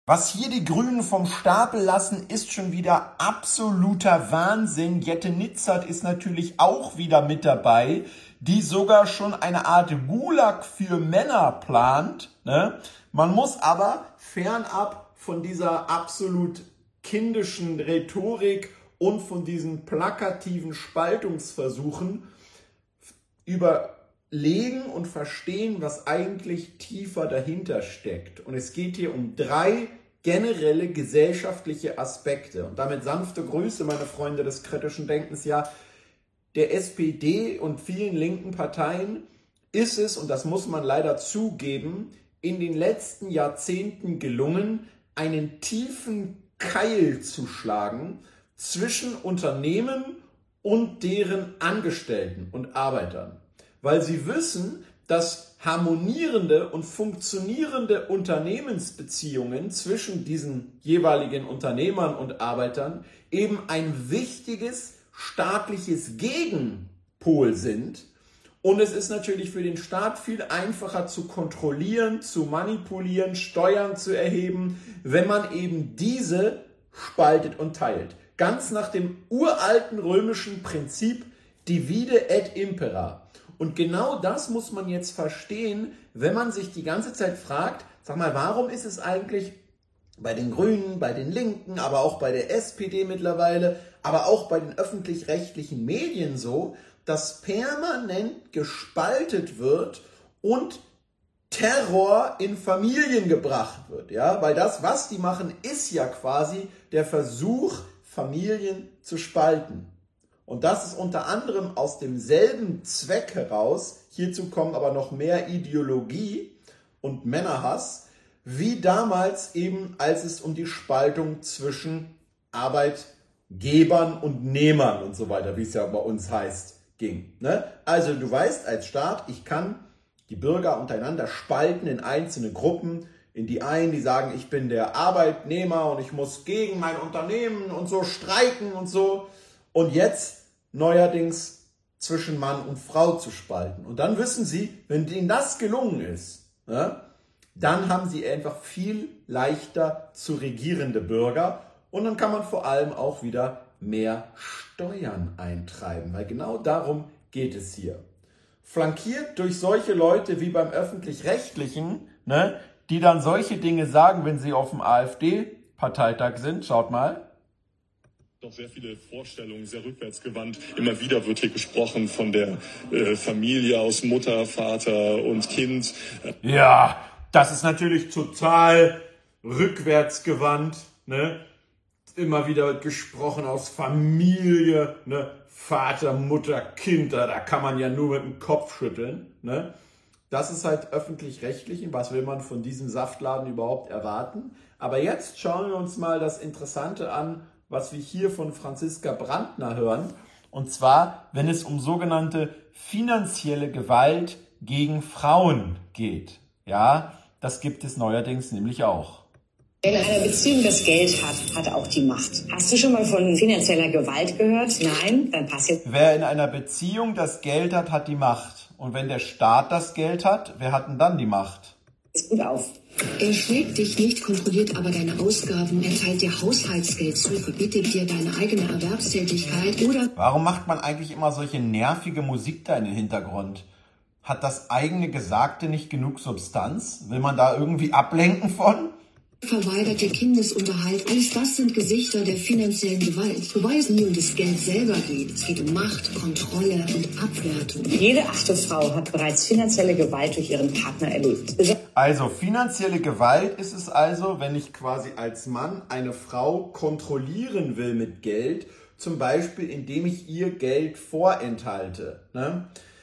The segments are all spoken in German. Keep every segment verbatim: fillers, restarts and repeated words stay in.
Was hier die Grünen vom Stapel lassen, ist schon wieder absoluter Wahnsinn. Jette Nitzert ist natürlich auch wieder mit dabei, die sogar schon eine Art Gulag für Männer plant. Ne? Man muss aber fernab von dieser absolut kindischen Rhetorik und von diesen plakativen Spaltungsversuchen überlegen und verstehen, was eigentlich tiefer dahinter steckt. Und es geht hier um drei generelle gesellschaftliche Aspekte. Und damit sanfte Grüße, meine Freunde des kritischen Denkens. Ja, der S P D und vielen linken Parteien ist es, und das muss man leider zugeben, in den letzten Jahrzehnten gelungen, einen tiefen Keil zu schlagen zwischen Unternehmen und deren Angestellten und Arbeitern. Weil sie wissen, dass harmonierende und funktionierende Unternehmensbeziehungen zwischen diesen jeweiligen Unternehmern und Arbeitern eben ein wichtiges staatliches Gegenpol sind. Und es ist natürlich für den Staat viel einfacher zu kontrollieren, zu manipulieren, Steuern zu erheben, wenn man eben diese spaltet und teilt. Ganz nach dem uralten römischen Prinzip divide et impera. Und genau das muss man jetzt verstehen, wenn man sich die ganze Zeit fragt, sag mal, warum ist es eigentlich bei den Grünen, bei den Linken, aber auch bei der S P D mittlerweile, aber auch bei den öffentlich-rechtlichen Medien so, dass permanent gespaltet wird und Terror in Familien gebracht wird, ja, weil das, was die machen, ist ja quasi der Versuch, Familien zu spalten. Und das ist unter anderem aus demselben Zweck heraus, hierzu kommen aber noch mehr Ideologie und Männerhass, wie damals eben, als es um die Spaltung zwischen Arbeitgebern und Nehmern und so weiter, wie es ja bei uns heißt, ging. Ne? Also du weißt als Staat, ich kann die Bürger untereinander spalten in einzelne Gruppen, in die einen, die sagen, ich bin der Arbeitnehmer und ich muss gegen mein Unternehmen und so streiken und so. Und jetzt neuerdings zwischen Mann und Frau zu spalten. Und dann wissen sie, wenn ihnen das gelungen ist, ne, dann haben sie einfach viel leichter zu regierende Bürger und dann kann man vor allem auch wieder mehr Steuern eintreiben, weil genau darum geht es hier. Flankiert durch solche Leute wie beim Öffentlich-Rechtlichen, ne, die dann solche Dinge sagen, wenn sie auf dem AfD-Parteitag sind. Schaut mal. Doch sehr viele Vorstellungen, sehr rückwärtsgewandt. Immer wieder wird hier gesprochen von der äh, Familie aus Mutter, Vater und Kind. Ja, das ist natürlich total rückwärtsgewandt. Ne? Immer wieder wird gesprochen aus Familie, ne? Vater, Mutter, Kind. Da, da kann man ja nur mit dem Kopf schütteln. Ne? Das ist halt öffentlich-rechtlich. Was will man von diesem Saftladen überhaupt erwarten? Aber jetzt schauen wir uns mal das Interessante an, was wir hier von Franziska Brandner hören, und zwar, wenn es um sogenannte finanzielle Gewalt gegen Frauen geht. Ja, das gibt es neuerdings nämlich auch. Wer in einer Beziehung das Geld hat, hat auch die Macht. Hast du schon mal von finanzieller Gewalt gehört? Nein? Dann pass jetzt. Wer in einer Beziehung das Geld hat, hat die Macht. Und wenn der Staat das Geld hat, wer hat denn dann die Macht? Ist gut auf. Er schlägt dich nicht, kontrolliert aber deine Ausgaben, er teilt dir Haushaltsgeld zu, verbietet dir deine eigene Erwerbstätigkeit oder... Warum macht man eigentlich immer solche nervige Musik da in den Hintergrund? Hat das eigene Gesagte nicht genug Substanz? Will man da irgendwie ablenken von? Verweigert dir Kindesunterhalt. Alles das sind Gesichter der finanziellen Gewalt. Wobei es nie um das Geld selber geht. Es geht um Macht, Kontrolle und Abwertung. Jede achte Frau hat bereits finanzielle Gewalt durch ihren Partner erlebt. Also finanzielle Gewalt ist es also, wenn ich quasi als Mann eine Frau kontrollieren will mit Geld, zum Beispiel indem ich ihr Geld vorenthalte. Ne?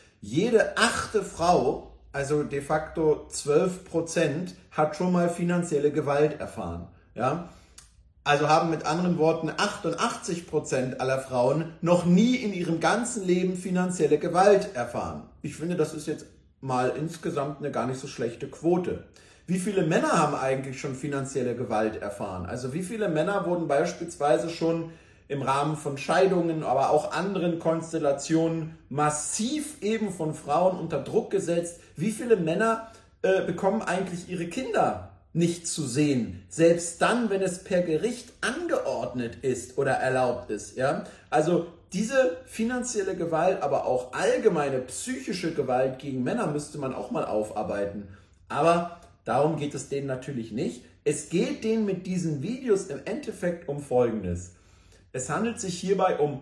Jede achte Frau, also de facto zwölf Prozent, hat schon mal finanzielle Gewalt erfahren. Ja? Also haben mit anderen Worten achtundachtzig Prozent aller Frauen noch nie in ihrem ganzen Leben finanzielle Gewalt erfahren. Ich finde, das ist jetzt mal insgesamt eine gar nicht so schlechte Quote. Wie viele Männer haben eigentlich schon finanzielle Gewalt erfahren? Also wie viele Männer wurden beispielsweise schon im Rahmen von Scheidungen, aber auch anderen Konstellationen massiv eben von Frauen unter Druck gesetzt? Wie viele Männer äh, bekommen eigentlich ihre Kinder nicht zu sehen, selbst dann, wenn es per Gericht angeordnet ist oder erlaubt ist. Ja? Also diese finanzielle Gewalt, aber auch allgemeine psychische Gewalt gegen Männer müsste man auch mal aufarbeiten. Aber darum geht es denen natürlich nicht. Es geht denen mit diesen Videos im Endeffekt um Folgendes. Es handelt sich hierbei um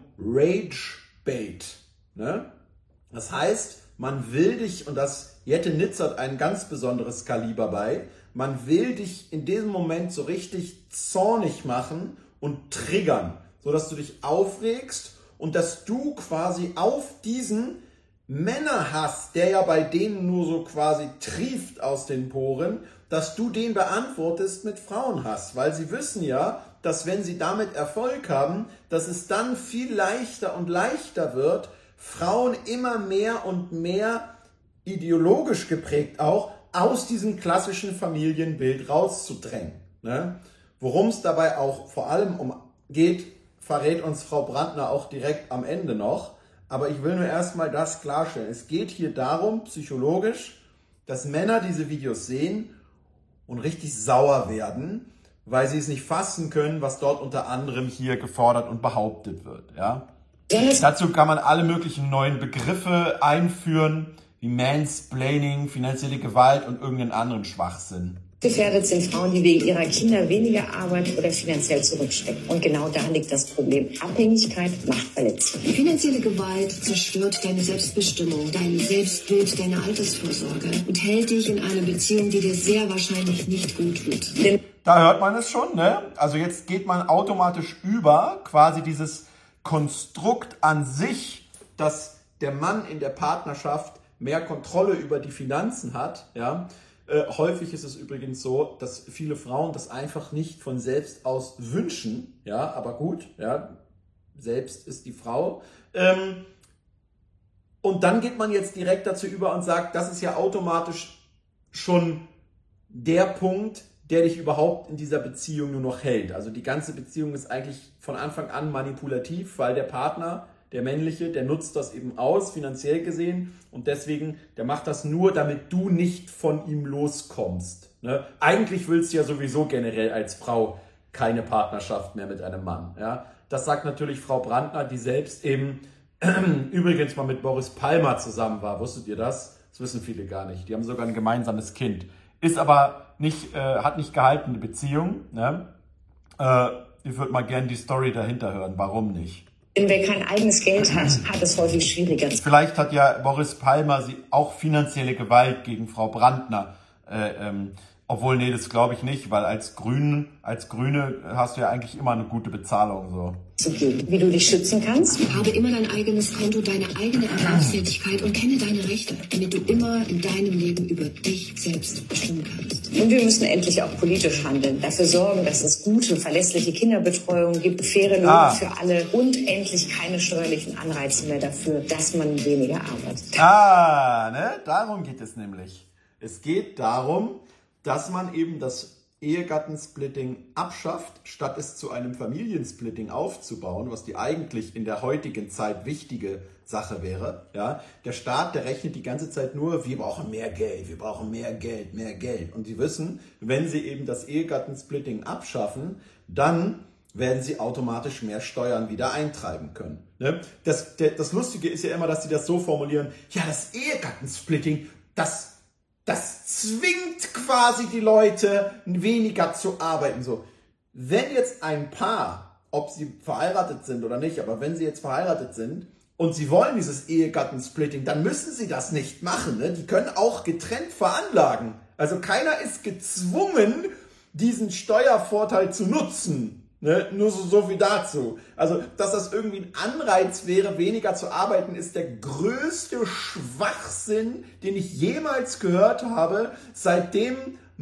Rage-Bait. Ne? Das heißt, man will dich, und das Jette Nitz hat ein ganz besonderes Kaliber bei, man will dich in diesem Moment so richtig zornig machen und triggern, sodass du dich aufregst und dass du quasi auf diesen Männerhass, der ja bei denen nur so quasi trieft aus den Poren, dass du den beantwortest mit Frauenhass, weil sie wissen ja, dass wenn sie damit Erfolg haben, dass es dann viel leichter und leichter wird, Frauen immer mehr und mehr ideologisch geprägt auch aus diesem klassischen Familienbild rauszudrängen. Ne? Worum es dabei auch vor allem um geht, verrät uns Frau Brandner auch direkt am Ende noch. Aber ich will nur erstmal das klarstellen. Es geht hier darum, psychologisch, dass Männer diese Videos sehen und richtig sauer werden, weil sie es nicht fassen können, was dort unter anderem hier gefordert und behauptet wird. Ja? Dazu kann man alle möglichen neuen Begriffe einführen, wie Mansplaining, finanzielle Gewalt und irgendeinen anderen Schwachsinn. Gefährdet sind Frauen, die wegen ihrer Kinder weniger arbeiten oder finanziell zurückstecken. Und genau da liegt das Problem. Abhängigkeit, Machtverletzung. Finanzielle Gewalt zerstört deine Selbstbestimmung, dein Selbstbild, deine Altersvorsorge und hält dich in einer Beziehung, die dir sehr wahrscheinlich nicht gut tut. Denn da hört man es schon, ne? Also jetzt geht man automatisch über quasi dieses Konstrukt an sich, dass der Mann in der Partnerschaft mehr Kontrolle über die Finanzen hat, ja. Äh, häufig ist es übrigens so, dass viele Frauen das einfach nicht von selbst aus wünschen, ja, aber gut, ja, selbst ist die Frau. Ähm, und dann geht man jetzt direkt dazu über und sagt, das ist ja automatisch schon der Punkt, der dich überhaupt in dieser Beziehung nur noch hält. Also die ganze Beziehung ist eigentlich von Anfang an manipulativ, weil der Partner, der männliche, der nutzt das eben aus, finanziell gesehen, und deswegen, der macht das nur, damit du nicht von ihm loskommst. Ne? Eigentlich willst du ja sowieso generell als Frau keine Partnerschaft mehr mit einem Mann. Ja? Das sagt natürlich Frau Brandner, die selbst eben übrigens mal mit Boris Palmer zusammen war. Wusstet ihr das? Das wissen viele gar nicht. Die haben sogar ein gemeinsames Kind. Ist aber nicht, äh, hat nicht gehalten, eine Beziehung. Ne? Äh, ich würde mal gerne die Story dahinter hören. Warum nicht? Denn wer kein eigenes Geld hat, hat es häufig schwieriger. Vielleicht hat ja Boris Palmer sie auch finanzielle Gewalt gegen Frau Brandner. Äh, ähm, obwohl, nee, das glaube ich nicht, weil als Grüne, als Grüne hast du ja eigentlich immer eine gute Bezahlung. So. Wie du dich schützen kannst? Habe immer dein eigenes Konto, deine eigene Erwerbstätigkeit und kenne deine Rechte, damit du immer in deinem Leben über dich selbst bestimmen kannst. Und wir müssen endlich auch politisch handeln, dafür sorgen, dass es gute, verlässliche Kinderbetreuung gibt, faire Löhne ah. für alle und endlich keine steuerlichen Anreize mehr dafür, dass man weniger arbeitet. Ah, ne? Darum geht es nämlich. Es geht darum, dass man eben das Ehegattensplitting abschafft, statt es zu einem Familiensplitting aufzubauen, was die eigentlich in der heutigen Zeit wichtige Sache wäre. Ja? Der Staat, der rechnet die ganze Zeit nur, wir brauchen mehr Geld, wir brauchen mehr Geld, mehr Geld. Und sie wissen, wenn sie eben das Ehegattensplitting abschaffen, dann werden sie automatisch mehr Steuern wieder eintreiben können. Ne? Das, der, das Lustige ist ja immer, dass sie das so formulieren, ja, das Ehegattensplitting, das Das zwingt quasi die Leute, weniger zu arbeiten. So, wenn jetzt ein Paar, ob sie verheiratet sind oder nicht, aber wenn sie jetzt verheiratet sind und sie wollen dieses Ehegattensplitting, dann müssen sie das nicht machen. Ne? Die können auch getrennt veranlagen. Also keiner ist gezwungen, diesen Steuervorteil zu nutzen. Ne? Nur so, so viel dazu. Also, dass das irgendwie ein Anreiz wäre, weniger zu arbeiten, ist der größte Schwachsinn, den ich jemals gehört habe, seitdem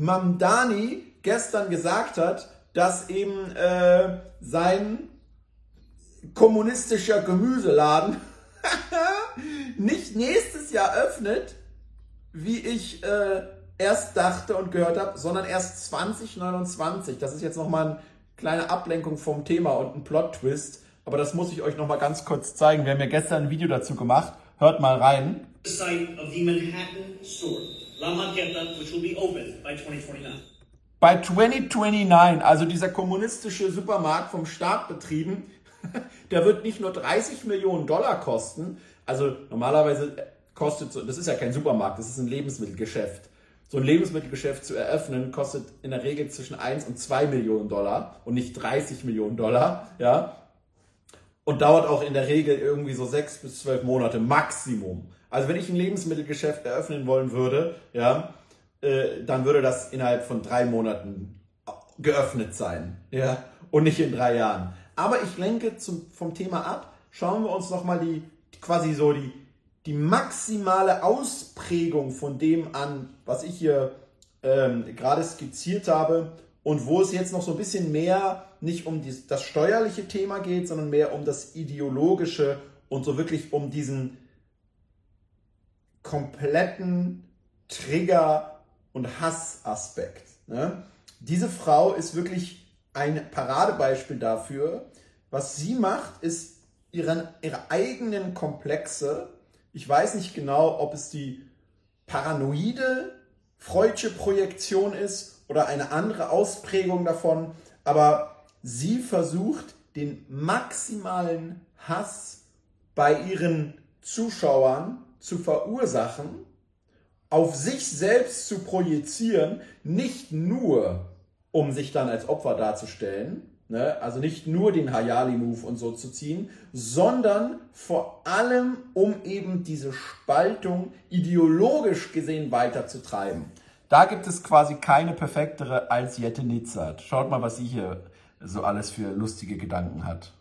Mamdani gestern gesagt hat, dass eben äh, sein kommunistischer Gemüseladen nicht nächstes Jahr öffnet, wie ich äh, erst dachte und gehört habe, sondern erst zwanzig neunundzwanzig. Das ist jetzt nochmal ein kleine Ablenkung vom Thema und ein Plot-Twist, aber das muss ich euch noch mal ganz kurz zeigen. Wir haben ja gestern ein Video dazu gemacht. Hört mal rein. The site of the Manhattan store, La Marqueta, which will be open by twenty twenty-nine. bei zwanzig neunundneunzig, also dieser kommunistische Supermarkt vom Staat betrieben, der wird nicht nur dreißig Millionen Dollar kosten, also normalerweise kostet so, das ist ja kein Supermarkt, das ist ein Lebensmittelgeschäft. So ein Lebensmittelgeschäft zu eröffnen, kostet in der Regel zwischen eins und zwei Millionen Dollar und nicht dreißig Millionen Dollar, ja. Und dauert auch in der Regel irgendwie so sechs bis zwölf Monate Maximum. Also wenn ich ein Lebensmittelgeschäft eröffnen wollen würde, ja, äh, dann würde das innerhalb von drei Monaten geöffnet sein, ja, und nicht in drei Jahren. Aber ich lenke zum, vom Thema ab. Schauen wir uns nochmal die, quasi so die, die maximale Ausprägung von dem an, was ich hier ähm, gerade skizziert habe und wo es jetzt noch so ein bisschen mehr nicht um die, das steuerliche Thema geht, sondern mehr um das ideologische und so wirklich um diesen kompletten Trigger- und Hassaspekt. Ne? Diese Frau ist wirklich ein Paradebeispiel dafür. Was sie macht, ist ihren, ihre eigenen Komplexe. Ich weiß nicht genau, ob es die paranoide Freudsche Projektion ist oder eine andere Ausprägung davon, aber sie versucht, den maximalen Hass bei ihren Zuschauern zu verursachen, auf sich selbst zu projizieren, nicht nur, um sich dann als Opfer darzustellen, ne? Also nicht nur den Hayali-Move und so zu ziehen, sondern vor allem, um eben diese Spaltung ideologisch gesehen weiterzutreiben. Da gibt es quasi keine perfektere als Jette Nitzat. Schaut mal, was sie hier so alles für lustige Gedanken hat.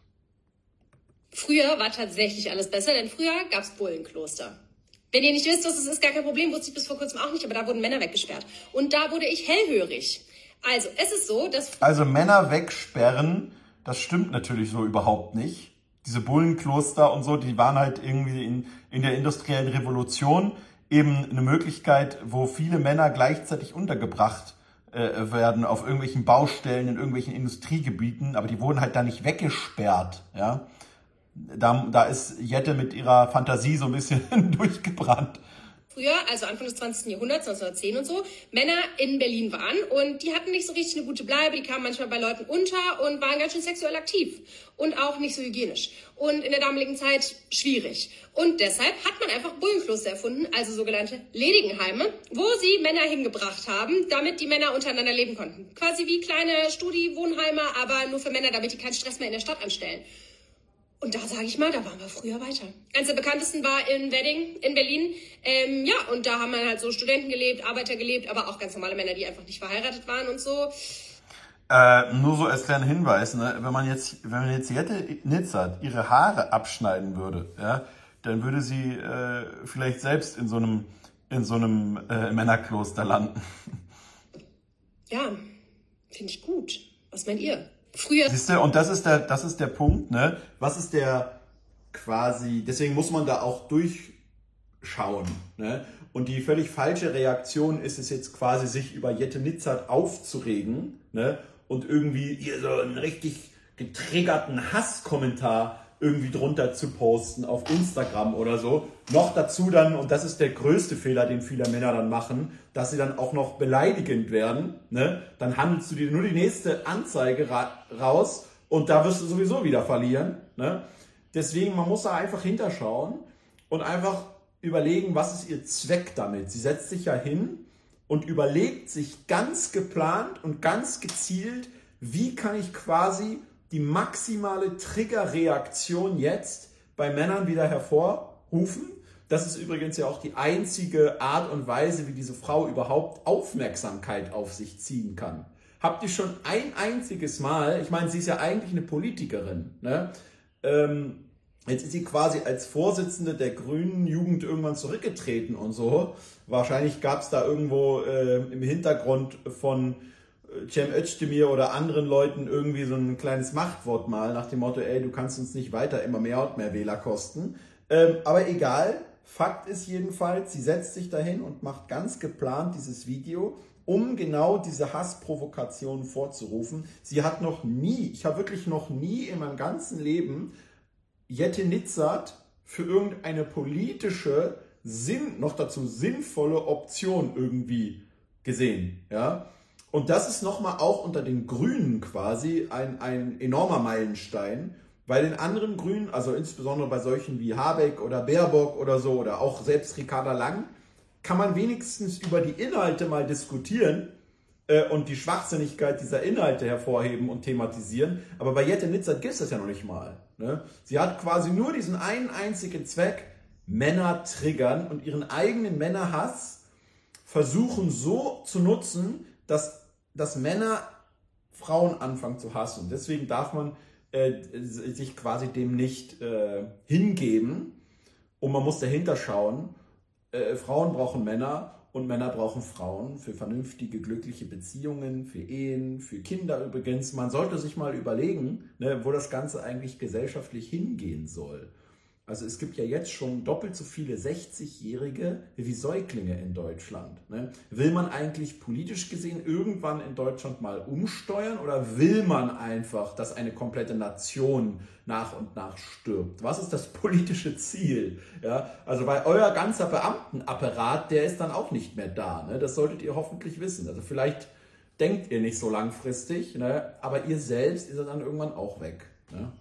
Früher war tatsächlich alles besser, denn früher gab es Bullenkloster. Wenn ihr nicht wisst, was es ist, gar kein Problem, wusste ich bis vor kurzem auch nicht, aber da wurden Männer weggesperrt. Und da wurde ich hellhörig. Also, es ist so, dass... Also Männer wegsperren, das stimmt natürlich so überhaupt nicht. Diese Bullenkloster und so, die waren halt irgendwie in, in der industriellen Revolution eben eine Möglichkeit, wo viele Männer gleichzeitig untergebracht äh, werden auf irgendwelchen Baustellen, in irgendwelchen Industriegebieten, aber die wurden halt da nicht weggesperrt, ja. Da, da ist Jette mit ihrer Fantasie so ein bisschen durchgebrannt. Früher, also Anfang des zwanzigsten Jahrhunderts, neunzehnhundertzehn und so, Männer in Berlin waren und die hatten nicht so richtig eine gute Bleibe, die kamen manchmal bei Leuten unter und waren ganz schön sexuell aktiv und auch nicht so hygienisch und in der damaligen Zeit schwierig. Und deshalb hat man einfach Bullenkloster erfunden, also sogenannte Ledigenheime, wo sie Männer hingebracht haben, damit die Männer untereinander leben konnten. Quasi wie kleine Studi-Wohnheime, aber nur für Männer, damit die keinen Stress mehr in der Stadt anstellen. Und da sage ich mal, da waren wir früher weiter. Eines der bekanntesten war in Wedding in Berlin. Ähm, ja, und da haben dann halt so Studenten gelebt, Arbeiter gelebt, aber auch ganz normale Männer, die einfach nicht verheiratet waren und so. Äh, nur so als kleiner Hinweis, ne? wenn man jetzt, wenn man jetzt Jette Nitzat ihre Haare abschneiden würde, ja, dann würde sie äh, vielleicht selbst in so einem, in so einem äh, Männerkloster landen. Ja, finde ich gut. Was meint ihr? Früher. Siehst du, und das ist der, das ist der Punkt, ne? Was ist der quasi, deswegen muss man da auch durchschauen, ne? Und die völlig falsche Reaktion ist es jetzt quasi, sich über Jette Nitzat aufzuregen, ne? Und irgendwie hier so einen richtig getriggerten Hasskommentar irgendwie drunter zu posten auf Instagram oder so. Noch dazu dann, und das ist der größte Fehler, den viele Männer dann machen, dass sie dann auch noch beleidigend werden. Ne? Dann handelst du dir nur die nächste Anzeige ra raus und da wirst du sowieso wieder verlieren. Ne? Deswegen, man muss da einfach hinterschauen und einfach überlegen, was ist ihr Zweck damit. Sie setzt sich ja hin und überlegt sich ganz geplant und ganz gezielt, wie kann ich quasi die maximale Triggerreaktion jetzt bei Männern wieder hervorrufen. Das ist übrigens ja auch die einzige Art und Weise, wie diese Frau überhaupt Aufmerksamkeit auf sich ziehen kann. Habt ihr schon ein einziges Mal, ich meine, sie ist ja eigentlich eine Politikerin, ne? Ähm, jetzt ist sie quasi als Vorsitzende der Grünen Jugend irgendwann zurückgetreten und so. Wahrscheinlich gab es da irgendwo äh, im Hintergrund von Cem Özdemir oder anderen Leuten irgendwie so ein kleines Machtwort mal nach dem Motto, ey, du kannst uns nicht weiter immer mehr und mehr Wähler kosten. Ähm, aber egal, Fakt ist jedenfalls, sie setzt sich dahin und macht ganz geplant dieses Video, um genau diese Hassprovokation vorzurufen. Sie hat noch nie, ich habe wirklich noch nie in meinem ganzen Leben Jette Nitzat für irgendeine politische, Sinn, noch dazu sinnvolle Option irgendwie gesehen, ja. Und das ist nochmal auch unter den Grünen quasi ein, ein enormer Meilenstein. Bei den anderen Grünen, also insbesondere bei solchen wie Habeck oder Baerbock oder so, oder auch selbst Ricarda Lang, kann man wenigstens über die Inhalte mal diskutieren äh, und die Schwachsinnigkeit dieser Inhalte hervorheben und thematisieren. Aber bei Jette Nitzert gibt es das ja noch nicht mal. Ne? Sie hat quasi nur diesen einen einzigen Zweck, Männer triggern und ihren eigenen Männerhass versuchen so zu nutzen, dass, dass Männer Frauen anfangen zu hassen. Deswegen darf man äh, sich quasi dem nicht äh, hingeben und man muss dahinter schauen, äh, Frauen brauchen Männer und Männer brauchen Frauen für vernünftige, glückliche Beziehungen, für Ehen, für Kinder übrigens. Man sollte sich mal überlegen, ne, wo das Ganze eigentlich gesellschaftlich hingehen soll. Also es gibt ja jetzt schon doppelt so viele sechzigjährige wie Säuglinge in Deutschland. Ne? Will man eigentlich politisch gesehen irgendwann in Deutschland mal umsteuern oder will man einfach, dass eine komplette Nation nach und nach stirbt? Was ist das politische Ziel? Ja? Also weil euer ganzer Beamtenapparat, der ist dann auch nicht mehr da. Ne? Das solltet ihr hoffentlich wissen. Also vielleicht denkt ihr nicht so langfristig, ne? Aber ihr selbst ist dann irgendwann auch weg. Ne?